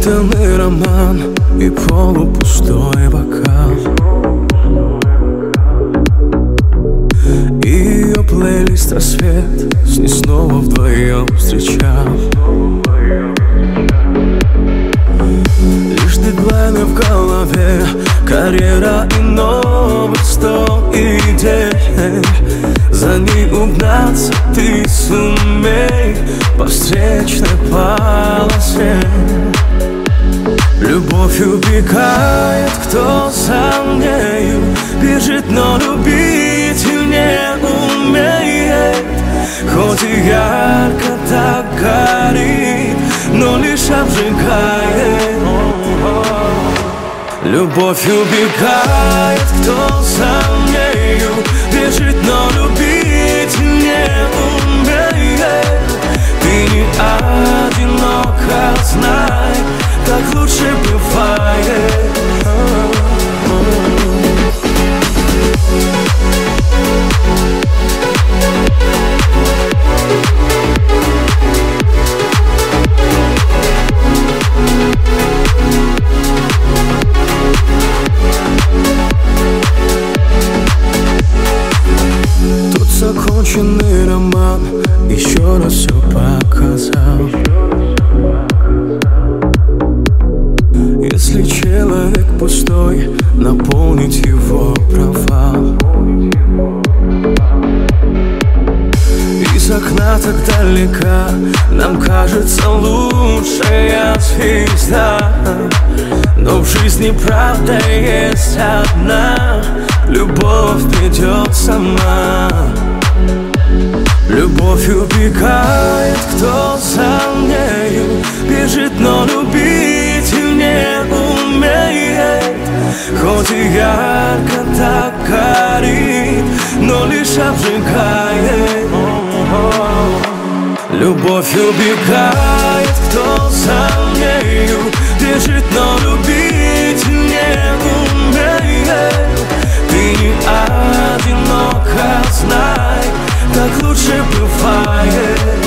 Непрочитанный роман и полупустой бокал, и ее плейлист «Рассвет» с ней снова вдвоем встречал. Лишь дедлайны в голове, карьера и новых 100 идей. За ней угнаться ты сумей по встречной полосе. Любовь убегает, кто за нею бежит, но любить не умеет. Хоть и ярко так горит, но лишь обжигает. Любовь убегает, кто за нею бежит, но любить не умеет. Ты не одинока, знай, так лучше бывает. Тут законченный роман еще раз все показал. Если человек пустой, наполнить его провал. Из окна так далека нам кажется лучшая звезда, но в жизни правда есть одна: любовь придет сама. Любовь убегает, кто за нею бежит, но любить не умеет. Хоть и ярко так горит, но лишь обжигает. Любовь убегает, кто за нею бежит, но любить не умеет. Ты не одинока, знай, так лучше бывает.